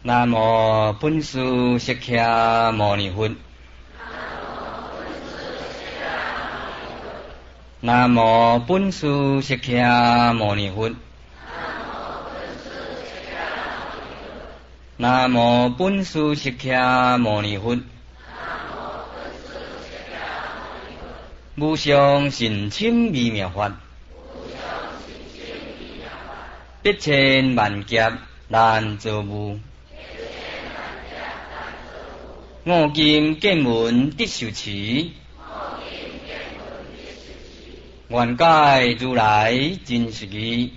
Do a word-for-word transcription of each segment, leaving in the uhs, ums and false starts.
南无本师释迦牟尼佛。南无本师释迦牟尼佛。南无本师释迦牟尼佛。无上甚深微妙法，百千万劫难遭遇。我今见闻得受持，愿解如来真实义。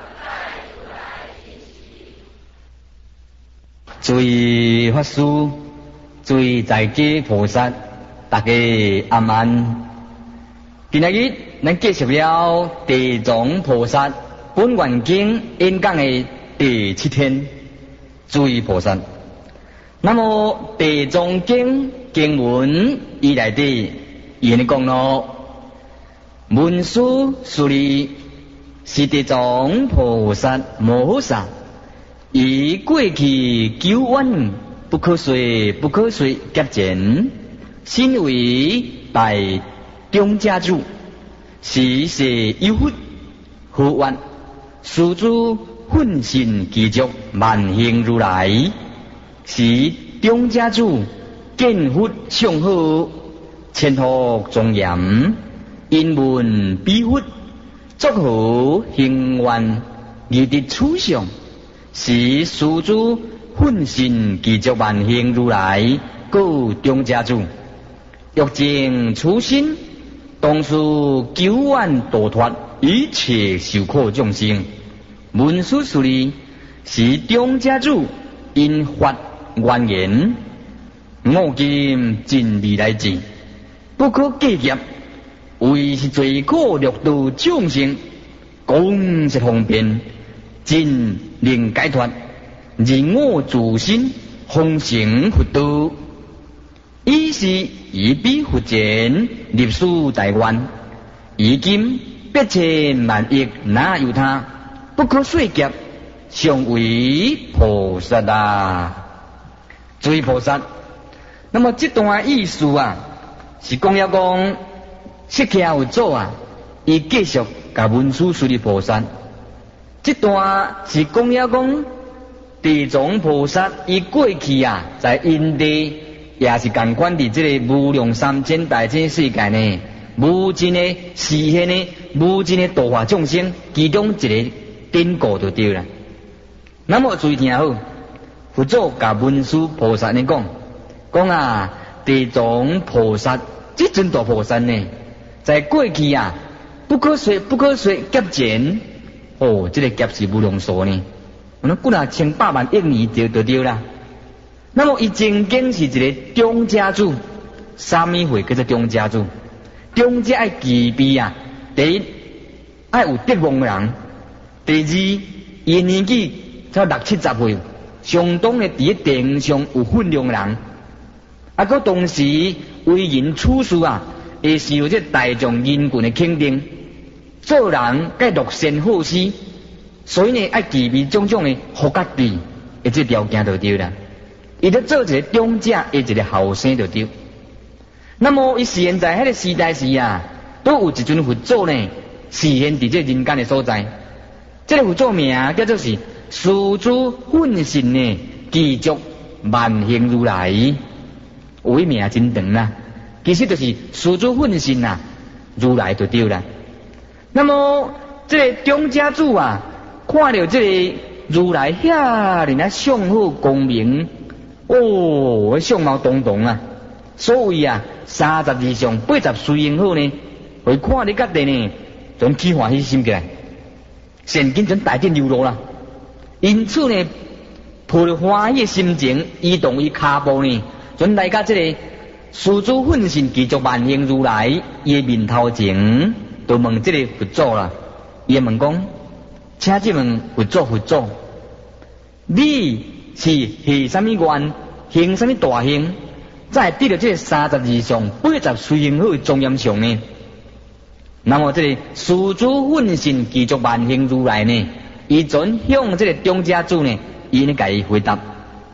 诸位法师，诸位在家菩萨，大家阿慢。今仔日咱继续了地藏菩萨本愿经演讲的第七天。诸位菩萨，那么地藏经经文伊内底伊安尼讲咯，文殊师利是地藏菩萨摩诃萨，以过去久远不可说不可说劫前，身为大中家主，时世有佛护愿，师诸奋身继续万行如来，是中家主见佛上好，前途庄严，因闻彼佛作何行愿，而得处上，是师诸奋身继续万行如来，故中家主欲证初心，当时久远度脱一切受苦众生。文殊师利是中家主，因发愿言，我今尽未来志，不可计业，为是罪苦六道众生，广设方便，尽能解脱，而我自身奉行佛道。以是以彼佛前立誓大愿，以今百千万亿哪有他，不可说劫，尚为菩萨啊！诸位菩萨，那么这段意思啊，是讲了讲释迦有祖啊，伊继续甲文殊师利菩萨。这段是讲了讲地藏菩萨伊过去啊，在因地。也是共款伫这个无量三千大千世界呢，无尽的实现呢，无尽的度化众生，其中一个典故就对了。那么注意听好，佛祖甲文殊菩萨呢讲，讲啊，地藏菩萨这尊大菩萨呢，在过去啊，不可说不可说劫前，哦，这个劫是无量数呢，我们过了千百万亿年就就对了。那么伊曾经是一个中家主，啥物会叫做中家主？中家爱具备啊，第一爱有德望人，第二伊年纪才六七十岁，相当的伫地上有分量人，啊，佮同时为人处事啊，会受这大众人群的肯定，做人该乐善好施，所以呢爱具备种种的福家地，一这条件就对了。伊咧做一个中者，伊一个后生就对。那么伊现在迄个时代时啊，都有一尊佛祖呢，示现伫这人间的所在。这个佛祖名叫做是师诸奋身呢，继续万行如来。有一名真长啦，其实就是师诸奋身啊，如来就对了。那么这个中家主啊，看到这个如来遐尼啊相好光明。哦，相貌堂堂啊！所谓啊，三十以上八十岁因好呢，会看你家己呢，总起欢喜心起来，现今准大震流露啦。因此呢，抱着欢喜的心情，移动伊骹步呢，准来到这个师诸奋身继续万行如来伊面头前，就问这个佛祖啦，伊问讲，请这问佛祖佛祖，你是许什么愿，行什么大行，才得到这三十以上八十岁因好的庄严相呢？那么这个师诸奋身继续万行如来呢，伊准向这个中家主呢，伊呢甲伊回答，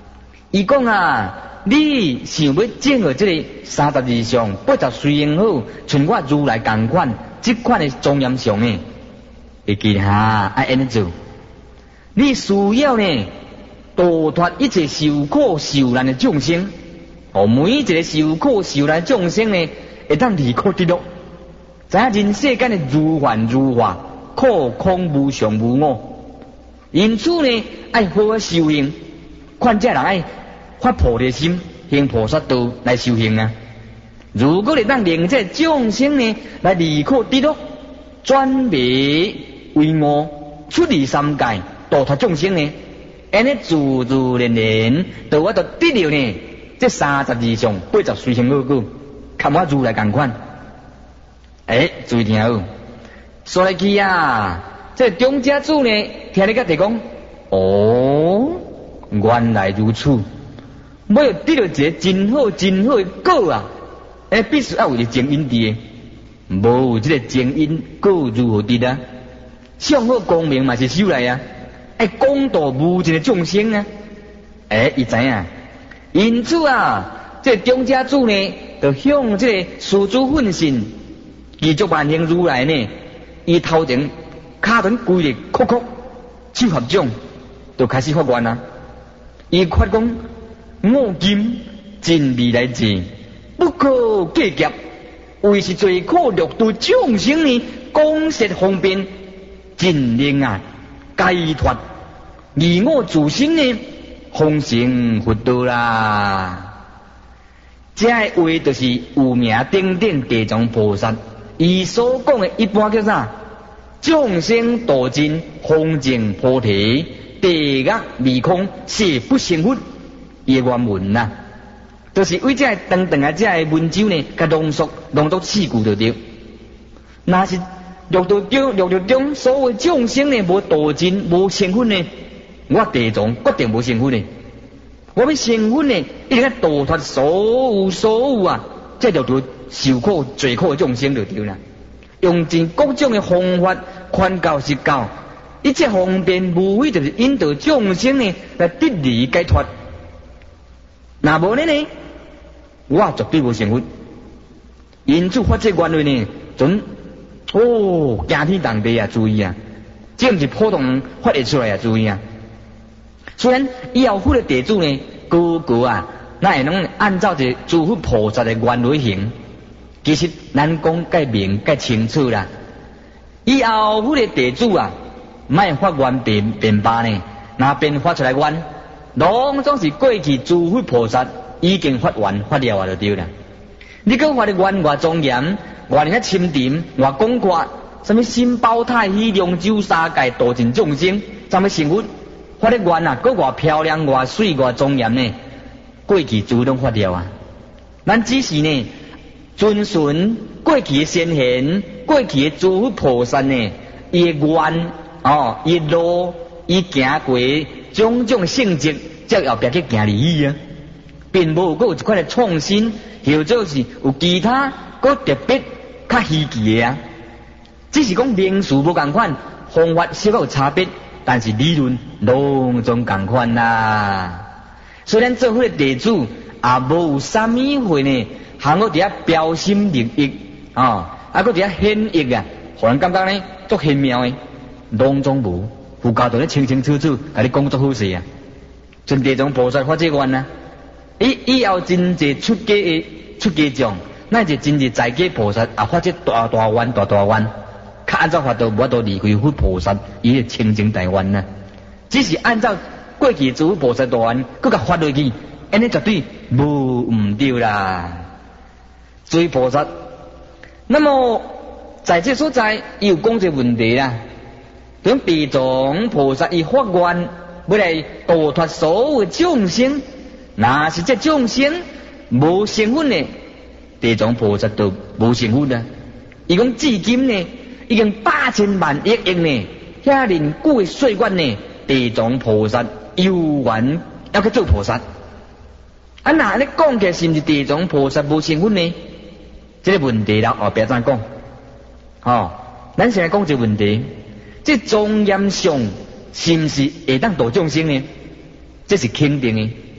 伊讲啊，你想要整合这个三十二相、八十随缘好，像我如来同款，这款的庄严相呢，会记下爱安尼做。你需要呢，度脱一切受苦受难的众生，哦，每一个受苦受难的众生呢，会当离苦得乐。知影人世间的如幻如化，苦空无常无我，因此呢，爱好好修行，看这人爱发菩提心，行菩萨道来修行啊。如果你当令这众生呢来离苦得乐，转迷为悟，出离三界，度脱众生呢，安尼自自然然，就我就得了呢。这三十二相八十随行好故，看我如来同款。诶，注意听好。说来去啊，这中家主呢，听你个地讲，哦，原来如此。要得到一个真好真好的果啊，诶，必须要有一个正因伫的，无有这个正因果如何得啊？上好光明嘛是修来啊，爱广度无尽的众生啊。诶，伊知影，因此啊，这中家主呢，就向这个师祖奋信，继续万行如来呢，伊头前骹臀跪咧哭哭，手合掌，就开始发愿啊。伊发讲，我今尽未来志，不可计劫，为是罪苦六道众生呢，广设方便，尽令啊解脱，而我自身呢，方成佛道啦。这话就是有名鼎鼎地藏菩萨，伊所讲的一般叫啥？众生度尽，方证菩提，地狱未空，誓不成佛。伊的原文呐、啊，就是为这长长啊，这的文章呢，甲浓缩浓缩四句就对。那是六道中六道中所有众生呢，无度尽，无成佛呢，我地藏决定无成佛呢。我要成佛呢，一定要度脱所有所有啊，这六道受苦罪苦的众生就对啦。用尽各种的方法，劝教实教，一切方便无非就是引导众生呢来得离解脱。那无呢呢，我绝对无成佛。因此发这愿论呢，准哦惊天动地啊！注意啊，这不是普通发得出来啊！注意啊。虽然以后佛的地主呢，个个啊，那会拢按照这诸佛菩萨的愿来行。其实咱讲介明介清楚啦。以后佛的地主啊，莫发愿变变罢呢，那变发出来愿，拢总是过去诸佛菩萨已经发愿发了啊，就对啦。你讲发的愿外庄严，外遐深沉，外广阔，什么心包太虚，龙舟三界，度尽众生，什么成佛？发的愿啊，搁外漂亮，外水，外庄严呢？过去诸拢发了啊。咱只是呢，遵循过去的先贤，过去的诸佛菩萨呢，伊的愿哦，伊路，伊行过种种性质，才后壁去行利益啊，并无搁有一款的创新，或者是有其他搁特别较稀奇的啊。只是讲名词无共款，方法稍有差别。但是理论拢总共款啦。虽然做伙地主也无有啥物会呢，行我伫遐标新立异啊，啊搁伫遐显异啊，互人感觉呢足玄妙的，拢总无。佛教徒咧清清楚楚，甲你讲足好势啊。像地藏菩萨发这愿啊，以以后真济出家的出家众，乃是真济在家菩萨也发这大大愿大大愿。较按照法度，无法度离开佛菩萨伊个清净大愿呐。只是按照过去诸佛菩萨大愿，佮甲发落去，安尼绝对无毋对啦。诸菩萨，那么在这所在，伊有讲一个问题啦。像地藏菩萨伊发愿，要来度脱所有众生，若是这众生无成佛呢，地藏菩萨就无成佛啦。伊讲至今呢，已经八千万亿亿呢，遐年久的岁月呢，地藏菩萨有缘要去做菩萨。啊，那你讲起是毋是地藏菩萨无成佛呢？这个问题啦，后壁怎讲？哦，咱先来讲一个问题：这庄严相是毋是会当度众生呢？这是肯定的。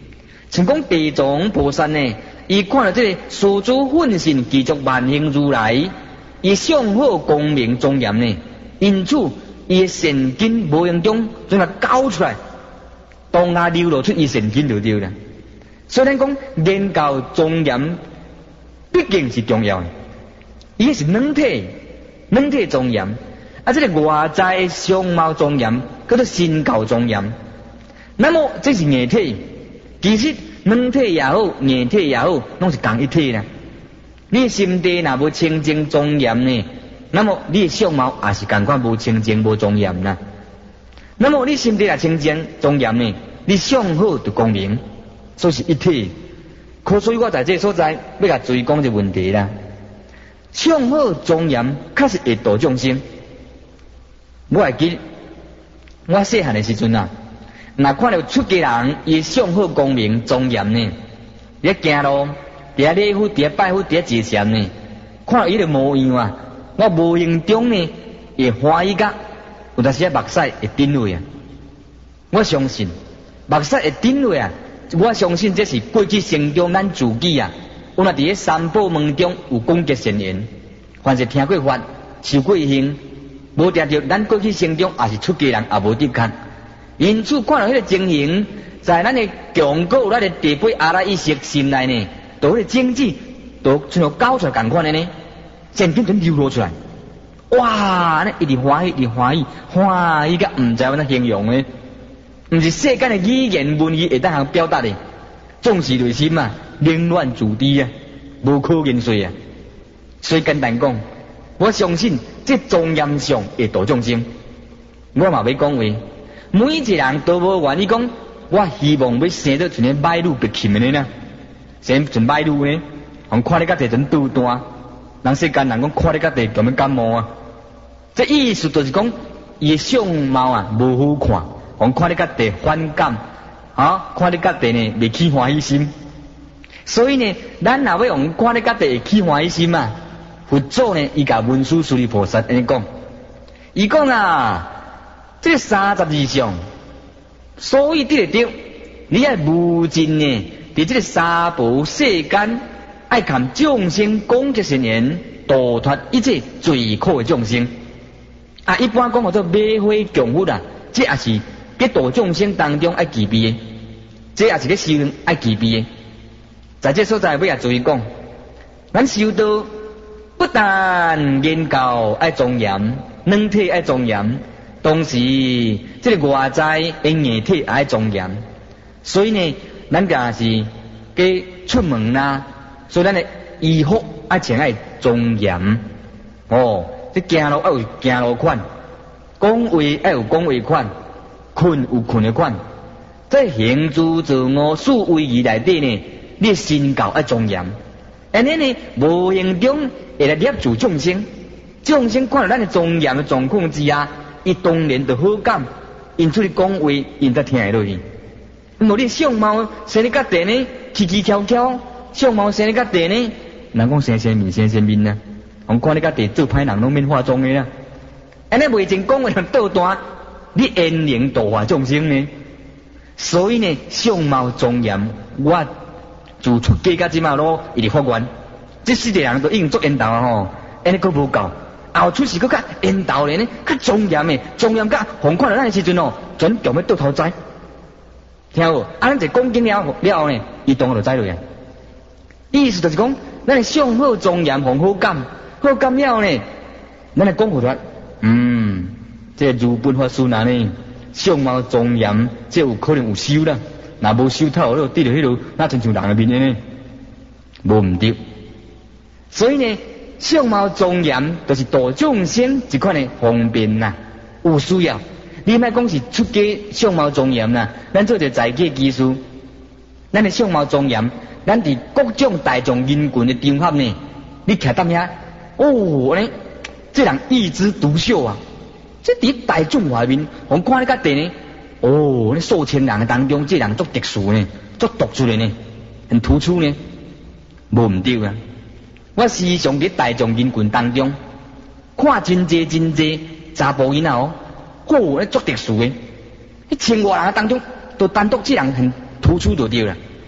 像讲地藏菩萨呢，伊看到这个世主本性具足万行如来，伊相好光明庄严呢，因此伊的善根无形中将它搞出来，当下流露出伊善根就对了。所以咱讲言教庄严，毕竟是重要的。伊是软体，软体庄严，啊，这个外在相貌庄严，叫做心教庄严。那么这是硬体，其实软体也好，硬体也好，拢是同一体啦。你的心地若无清净庄严呢，那么你的相貌也是同款无清净无庄严啦。那么你心地若清净庄严呢，你相好就光明，所以是一体。可所以我在这个所在要甲注意讲一个问题啦。相好庄严，确实会度众生。我会记我细汉的时阵啊，若看到出家人伊相好光明庄严呢，伫行路，伫礼佛，伫拜佛，伫坐禅呢，看到伊个模样啊，我无形中呢会欢喜甲，有当时啊目屎会顶落啊。我相信目屎会顶落啊，我相信这是过去生中咱自己啊，有若伫咧三宝门中有广结善缘，凡是听过法，受过行，无定着咱过去生中也是出家人，也无得看。因此看到迄个情形，在咱的强果、咱的第八阿赖意识心内呢，都迄个经济都像要搞出来同款的呢，善根全流露出来。哇！那一直欢喜，一直欢喜，欢喜甲唔知要怎形容呢？唔是世间的语言文字会当通表达的，总是内心啊凌乱自知啊，无可言说啊。所以简单讲，我相信这庄严相会度众生。我嘛要讲话。每一个人都无愿意讲，我希望要生到像个歹女别禽的呢，生像歹女呢，互看你甲地阵拄单，人世间人讲看你甲地咁样感冒啊，这意思就是讲，伊的相貌啊无好看，互看你甲地反感，啊，看你甲地呢未起欢喜心，所以呢，咱若要互看你甲地起欢喜心啊，佛祖呢，伊甲文殊师利菩萨安尼讲，伊讲啊。这三十二相，所以得得，你爱无尽呢，伫这个三宝世间，爱看众生广结善缘，度脱一切罪苦的众生。啊，一般讲叫做买花供佛啊，这也是在度众生当中爱具备的，这也是咧修行爱具备的。在这所在要也注意讲，咱修道不但言教爱庄严，软体爱庄严。同时，这个外在的硬体也爱庄严，所以呢，咱家是给出门啦，所以咱的衣服爱穿爱庄严。哦，这行路爱有行路款，讲话爱有讲话款，困有困的款。在行住坐卧四位仪内底呢，你身教爱庄严，安尼呢，无形中会来摄住众生，众生看到咱的庄严的状况之下。伊当然就好感，因此你讲话，因才听会落去。无你相貌生你甲地呢，奇奇巧巧，相貌生你甲地呢，人讲生生面生生面啊，我看你甲地做歹人拢免化妆的啦。安尼未正讲话倒单，你恩灵度化众生呢？所以呢，相貌庄严，我自出家甲即马咯，一直发愿，这世界人都已经做缘投啊吼，安尼佫无够。后出世佫较缘投咧呢，较庄严诶，庄严甲红看到咱诶时阵哦，全强要倒头栽，听有？啊，咱一讲紧了了后呢，伊当就栽落去。意思就是讲，咱诶相好庄严，红好感，好感了后呢，咱来讲出来，嗯，这如本法师那呢，相貌庄严，这有可能有修啦，若无修透，迄滴落迄落，那亲像人诶面诶呢，无毋对。所以呢。相貌庄严，就是度众生一款的方便呐，有需要。你莫讲是出家相貌庄严呐，咱做者在家技术，咱的相貌庄严，咱伫各种大众人群的场合呢，你徛踮遐，哦，呢，这人一枝独秀啊！这伫大众外面，我看你甲地呢，哦，那数千人当中，这人足特殊呢，足独出的呢，很突出呢，无毋对啊！我时常伫大众人群当中看真济真济查甫囡仔哦，哦，那足特殊的，迄千外人当中，都单独这人很突出就对了。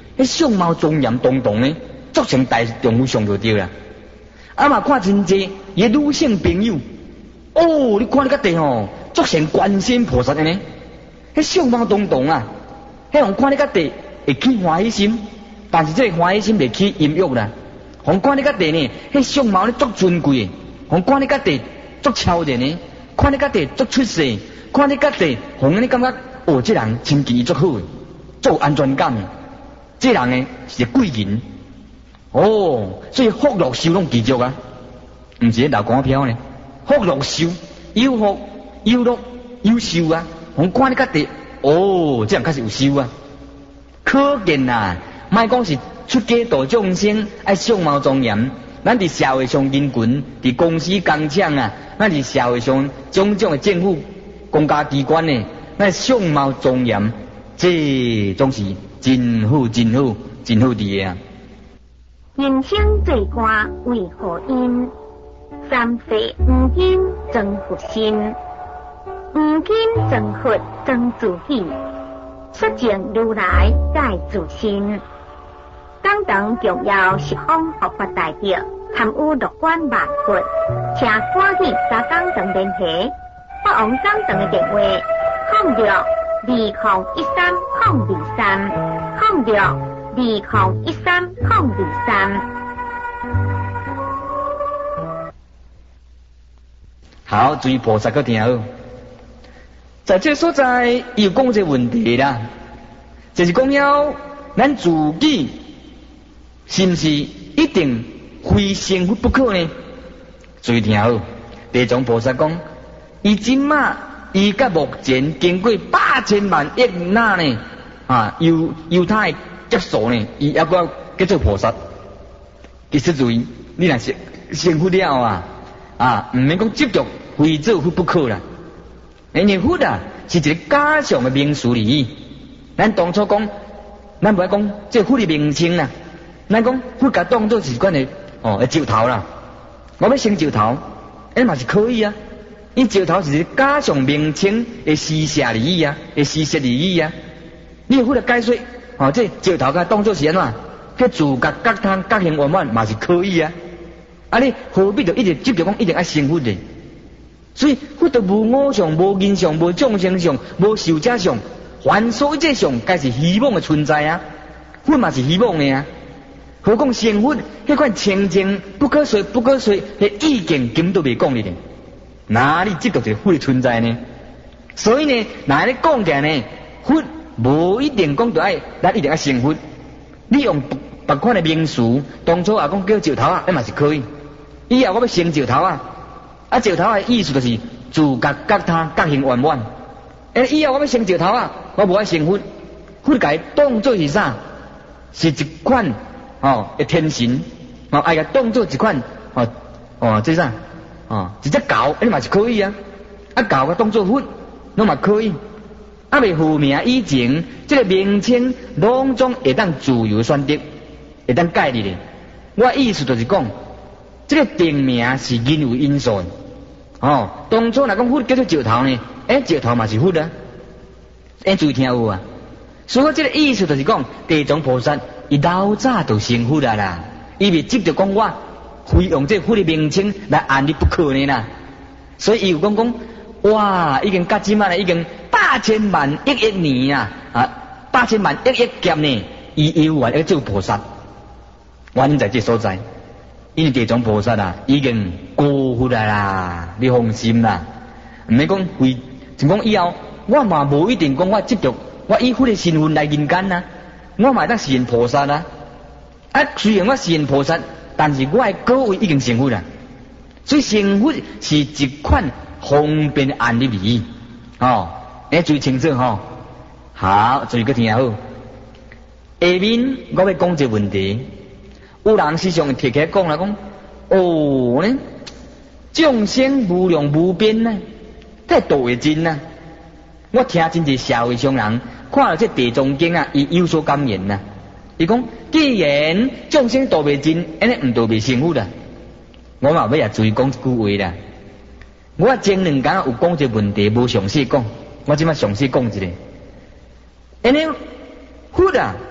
迄相貌庄严堂堂呢，足像大丈夫上就对啦。啊嘛看真济伊女性朋友，哦，你看你个地吼，足像观世音菩萨的呢，迄相貌堂堂啊，迄人看你个地会起欢喜心，但是这个欢喜心袂起淫欲啦。人看你个地呢，迄相貌咧足尊贵的，人看你个地足超然的，看你个地足出色，看你个地，互你感觉哦，这人亲近伊足好的，足有安全感的，这人呢是贵人。哦，所以福禄寿拢记住啊，毋是老股票呢。福禄寿，有福有禄有寿啊。我看你个地，哦，这样确实有寿啊。可见啊，莫讲是出家度众生，爱相貌庄严。咱伫社会上人群，伫公司工厂啊，咱伫社会上种种的政府公家机关呢，咱相貌庄严，这总是真好、真好、真好伫的啊。 人生做官为何因？三世黄金增福心，黄金增福增自喜，率净如来改自心。刚等重要十方护法代表，tham ưu độc quan萬佛，請趕緊加剛等聯繫，法王剛等嘅電話，空六二零一三空二三，空六二零一三空二三。 好，注意菩薩個聽好，在這所在又講這問題啦，就是講了咱自己是不是一定非成佛不可呢？注意聽好，地藏菩薩講，伊今嘛伊甲目前經過百千萬億那呢啊，猶猶太劫數呢，伊抑個叫做菩薩。其實注意，你若是成佛了啊啊，毋免講執着非做佛不可啦。因為佛啊是一個假象嘅名詞而已。咱當初講，咱唔愛講這佛嘅名稱啦。咱講佛甲當作是關係哦，誒石頭啦，我要升石頭，誒嘛是可以啊。因石頭是一個假象名稱嘅施捨而已啊，嘅施設而已啊。你有佛嚟解說，哦，這石頭甲當作是安怎？佢自覺覺通覺行圓滿嘛是可以啊。啊你何必就一直執着講一定愛成佛咧？所以佛就無我相、無人相、無眾生相、無壽者相，凡所有這相，皆是虛妄嘅存在啊。佛嘛是虛妄嘅啊。何況成佛迄款清淨不可說、不可說嘅意見，根本都未講哩咧。哪裡執着一個佛嘅存在呢？所以呢，哪裡講起來呢？佛無一定講到愛，咱一定愛成佛。你用別款嘅名詞，當初也講叫石頭啊，那嘛是可以。以後我要成石頭啊。啊，石頭嘅意思就是自覺覺他覺行圓滿。誒，以後我要成石頭啊，我無愛成佛。佛甲伊當作是啥？是一款哦，嘅天神，哦，愛甲當作一款哦哦，這啥？哦，一隻狗，誒嘛是可以啊。啊，狗甲當作佛，攏嘛可以。啊，未復名以前，這個名稱攏總會當自由選擇，會當改哩咧。我意思就是講。這個定名是人為因素，哦，當初若講佛叫做石頭呢，誒，石頭嘛是佛啊，誒，注意聽有啊。所以我這個意思就是講，地藏菩薩伊老早就成佛啦啦，伊未執着講我非用這佛的名稱來安你不可呢啦。所以伊有講講，哇，已經到今仔已經八千萬億億年啊，啊，八千萬億億劫呢，伊有啊，要做菩薩，原因在這所在。因為地藏菩薩啊，已經過佛啦啦，你放心啦。唔免講會，就講以後我嘛無一定講我執着，我以佛嘅身份來人間啊，我嘛當是現菩薩啊。啊，雖然我是現菩薩，但是我嘅果位已經成佛啦。所以成佛是一款方便安利而已。哦，你注意清楚吼。好，注意個聽好。下面我要講一個問題。有人時常提起講啦，講哦呢，眾生無量無邊呢，太度會盡啦。我聽真濟社會上人看到這地藏經啊，伊有所感言啦。伊講，既然眾生度未盡，安尼唔度未成佛啦。我嘛要也注意講一句話啦。我前兩天有講一個問題，無詳細講，我即擺詳細講一下。安尼佛啊，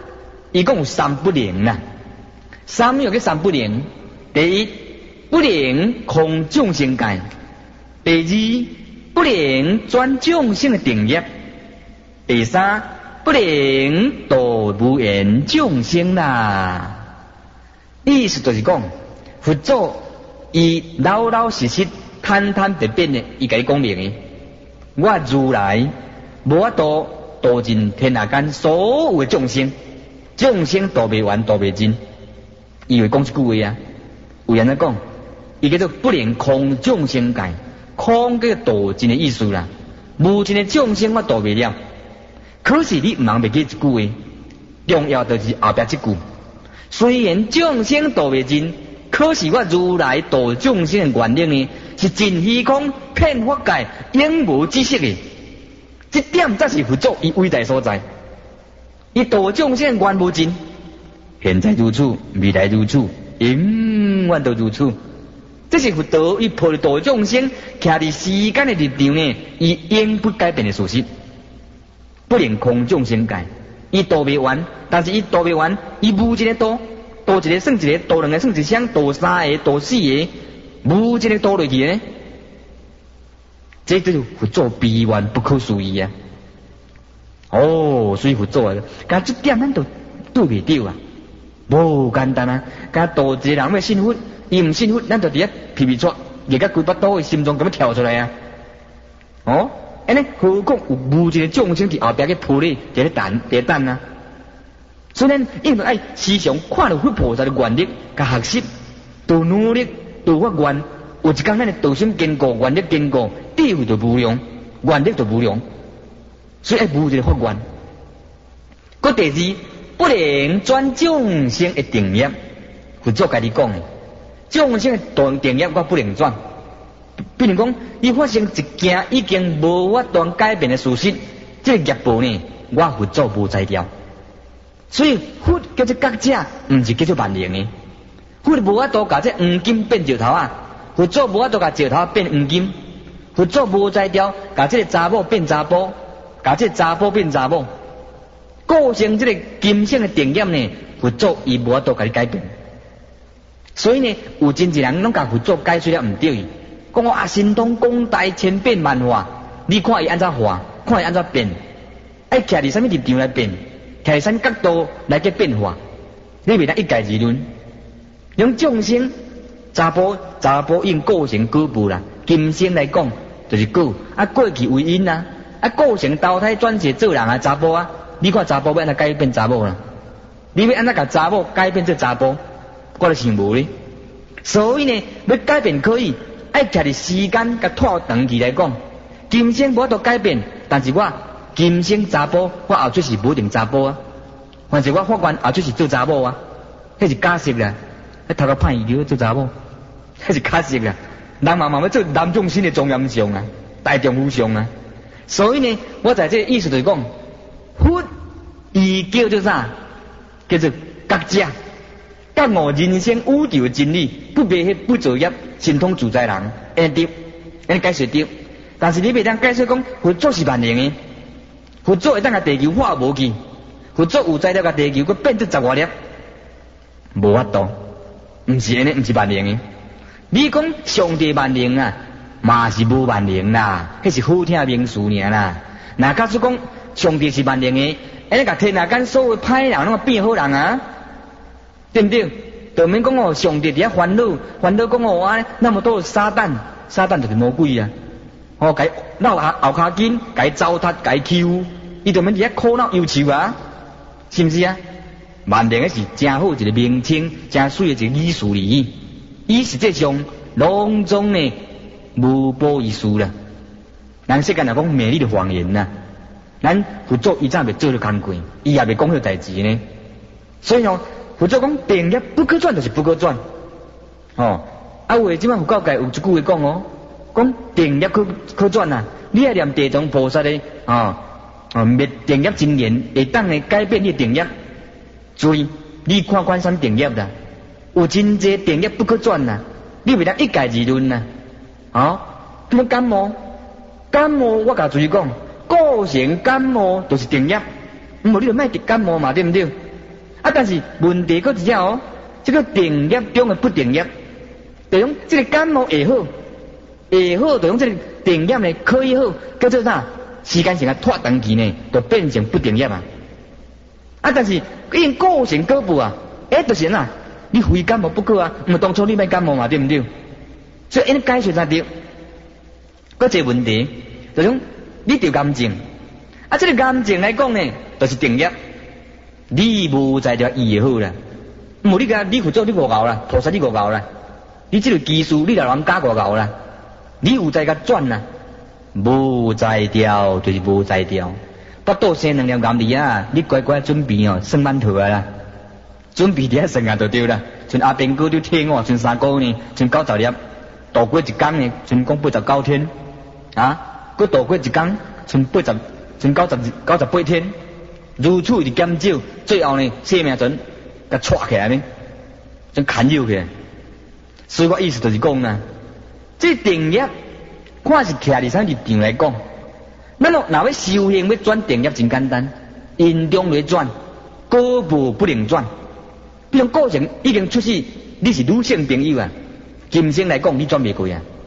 伊讲有三不能啦。三有个三不能，第一不能空众生界，第二不能转众生的定业，第三不能度无缘众生啦。意思就是讲，佛祖伊老老实实、坦坦白白的，伊甲你讲明的，我如来无法度度尽天下间所有的众生，众生度未完，度未尽。伊会讲一句话啊，有人在讲，伊叫做不能空众生界，空叫度尽的意思啦。无尽的众生我度未了，可是你唔通袂记一句话，重要就是后壁这句。虽然众生度未尽，可是我如来度众生的原理呢，是尽虚空遍法界永无止息的。这点才是佛祖伊伟大所在。伊度众生原无尽，现在如此，未来如此，永远都如此。这是佛陀伊普度众生，徛伫时间的立场呢，伊永不改变的事实。不能空众生界，伊度未完，但是伊度未完，伊无一个度，度一个算一个，度两个算一双，度三个，度四个，无一个度落去呢。这就是佛祖悲愿不可思议啊！哦，所以佛祖啊，甲这点咱都对袂到啊，无简单啊！甲度一个人要信佛，伊唔信佛，咱就伫遐皮皮出，热甲规巴肚的心中咁样跳出来啊！哦，安尼何况有无一个众生伫后壁去扑咧，伫咧等，伫咧等啊！所以咱应该爱时常看到佛菩萨的愿力，甲学习，多努力，多发愿。有一天咱的道心坚固，愿力坚固，智慧就无量，愿力就无量，所以爱无一个发愿。佮第二，不能转众生的定业，佛祖家己讲的，众生的定业我不能转。比如讲，伊发生一件已经无法度改变的事实，这个业报呢，我佛祖无裁掉。所以佛叫做觉者，唔是叫做万能的。佛无法度把这黄金变石头啊。佛祖无法度甲石头变黄金，佛祖无在调，甲这个查某变查甫，甲这个查甫变查某，构成这个金星的定业呢，佛祖伊无法度甲你改变。所以呢，有真济人拢甲佛祖解释了唔对，讲我啊神通广大千变万化，你看伊安怎化，看伊安怎变，爱徛伫啥物立场来变，徛伫啥物角度来去变化，你袂当一概而论，用众生。查甫查甫用构成果报啦，今生来讲就是果，啊过去为因啊，啊构成投胎转世做人啊查甫啊，你看查甫要安怎改变查某啦？你要安怎甲查某改变做查甫？我就想无咧。所以呢，要改变可以，爱徛伫时间甲拖长期来讲，今生无法度改变，但是我今生查甫，我后出是无一定查甫啊，但是我发愿后出是做查某啊，迄是假设啦。迄头壳歹医疗做查某，迄是假设啦。人嘛嘛要做男众生的庄严相啊，大丈夫相啊。所以呢，我在这个意思就是讲，佛伊叫做啥？叫做觉者，觉悟人生宇宙的真理，不迷迄不造业，神通自在人，安对，安解释对。但是你袂当解释讲，佛祖是万能的，佛祖会当甲地球化无去，佛祖有在了甲地球，佮变做十外粒，无法度。唔是安尼，唔是万能的。你讲上帝万能啊，嘛是无万能啦，迄是好听名词尔啦。那假使讲上帝是万能的，安尼甲天下间所有歹人拢变好人啊，对不对？就免讲哦，上帝伫遐烦恼，烦恼讲哦啊，那么多撒旦，撒旦就是魔鬼啊。哦，甲闹下后骹筋，甲糟蹋，甲欺负，伊就免伫遐苦恼忧愁啊，是不是啊？万能的是真好一个名称，真水的一个意思而已。伊实际上拢总呢无补于事啦。咱世间来讲美丽的谎言呐，咱佛祖伊早未做了工课，伊也未讲迄代志呢。所以哦，佛祖讲定业不可转，就是不可转。哦，啊为即摆佛教界有一句话讲哦，讲定业可可转啊，你爱念地藏菩萨的啊啊灭定业真言，会当呢改变你定业。所以你看观三定业啦，有真济定业不可转呐，你袂当一概而论呐。啊，比如感冒，感冒我甲注意讲，构成感冒就是定业，唔无你就卖得感冒嘛，对不对？ 啊，但是问题搁一只哦，这个定业中的不定业，就讲这个感冒会好，会好就讲这个定业呢可以好，叫做啥？时间上啊拖长期呢，就变成不定业啊。啊，但是因个性果不啊，哎，就是啊，你非感冒不可啊，唔当初你莫感冒嘛，对唔对？所以因解释才对。搁一个问题，就讲你得癌症，啊，这个癌症来讲呢，就是定业，你无在就医好啦。唔你个你去做你外熬啦，菩萨你外熬啦，你这个技术你来人加外熬啦，你有在甲转啦，无在调就是无在调。不到生两粒癌粒啊，你乖乖准备哦，算馒头啊啦，准备伫遐算啊就对啦。像阿兵哥就听我，像三个呢，像九十粒，度过一天呢，像讲八十九天啊，佮度过一天，像八十，像九十九十八天，如此一减少，最后呢，生命阵甲撮起来呢，像砍入去。所以我意思就是讲啦，这定业看是徛伫啥立场来讲。咱若若要修行要转定业真简单，因中来转，果无不能转。比如个性已经出世，你是女性朋友啊，今生来讲你转袂过啊。